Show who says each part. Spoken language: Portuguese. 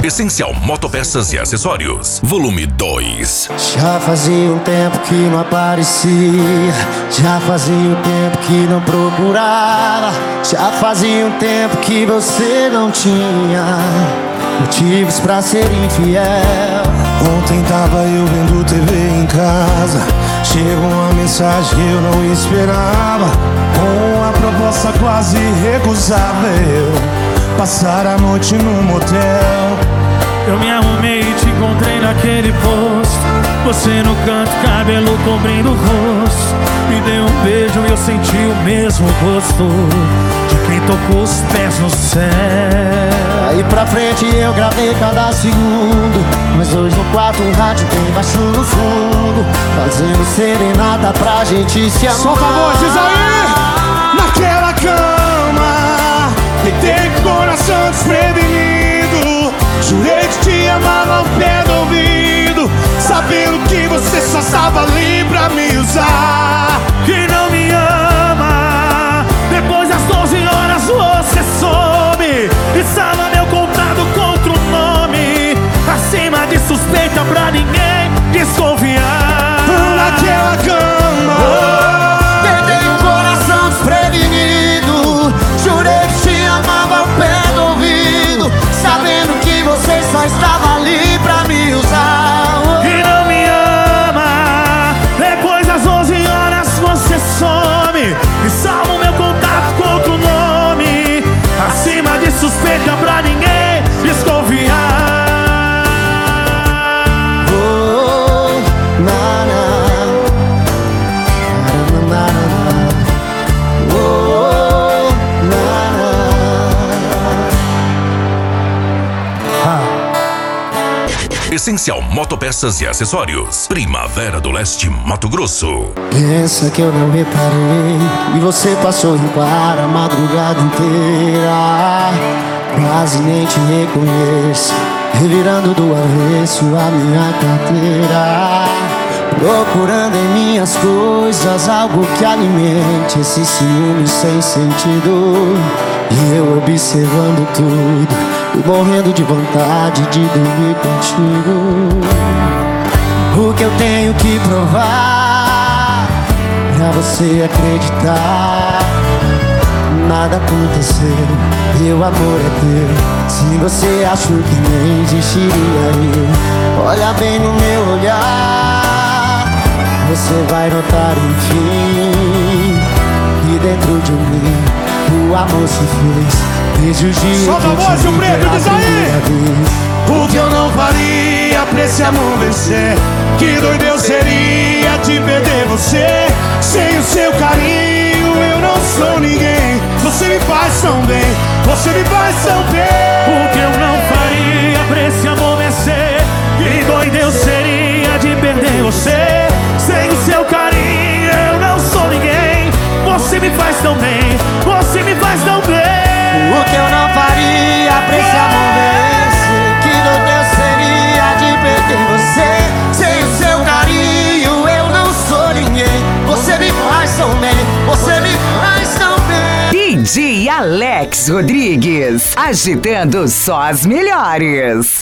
Speaker 1: Essencial Motopeças e Acessórios, volume 2.
Speaker 2: Já fazia um tempo que não aparecia, já fazia um tempo que não procurava, já fazia um tempo que você não tinha motivos pra ser infiel.
Speaker 3: Ontem tava eu vendo TV em casa, chegou uma mensagem que eu não esperava, com uma proposta quase irrecusável, passar a noite num motel.
Speaker 4: Eu me arrumei e te encontrei naquele posto, você no canto, cabelo cobrindo o rosto. Me deu um beijo e eu senti o mesmo gosto de quem tocou os pés no céu.
Speaker 2: Aí pra frente eu gravei cada segundo, mas hoje no quarto o rádio tem baixo no fundo, fazendo serenata pra gente se amar.
Speaker 3: Solta a voz, diz aí! Naquela cama, deitei com o coração desprevenido, jurei que te amava ao pé do ouvido, sabendo que você só estava ali pra me usar.
Speaker 4: Que não me ama, depois das 12 horas você some e salva meu contato contra o nome, acima de suspeita pra ninguém desconfiar.
Speaker 3: Naquela cama,
Speaker 2: Tentei um coração desprevenido, jurei que te amava ao pé do ouvido, sabendo que você só estava ali pra me usar.
Speaker 4: Que não me ama, depois das 11 horas você some e salva o meu contato contra o nome, acima de suspeita pra ninguém desconfiar.
Speaker 1: Essencial Motopeças e Acessórios, Primavera do Leste, Mato Grosso.
Speaker 2: Pensa que eu não reparei e você passou em para a madrugada inteira, quase nem te reconheço, revirando do avesso a minha carteira, procurando em minhas coisas algo que alimente esse ciúme sem sentido. E eu observando tudo e morrendo de vontade de dormir contigo. O que eu tenho que provar pra você acreditar? Nada aconteceu, meu amor é teu. Se você achou que nem existiria eu, olha bem no meu olhar, você vai notar enfim que dentro de mim o amor se fez. Desde o dia
Speaker 3: solta a voz, o preto, diz aí! O que eu não faria pra esse amor vencer? Que doido eu seria de perder você. Sem o seu carinho eu não sou ninguém. Você me faz tão bem, você me faz tão bem.
Speaker 4: O que eu não faria pra esse amor vencer? Que doido eu seria de perder você. Sem o seu carinho eu não sou ninguém. Você me faz tão bem, você me faz tão bem.
Speaker 2: O que eu não faria pra esse amor vencer? Que doido eu seria de perder você. Sem o seu carinho eu não sou ninguém. Você me faz tão bem, você me faz tão bem.
Speaker 5: DJ Alex Rodrigues, agitando só as melhores.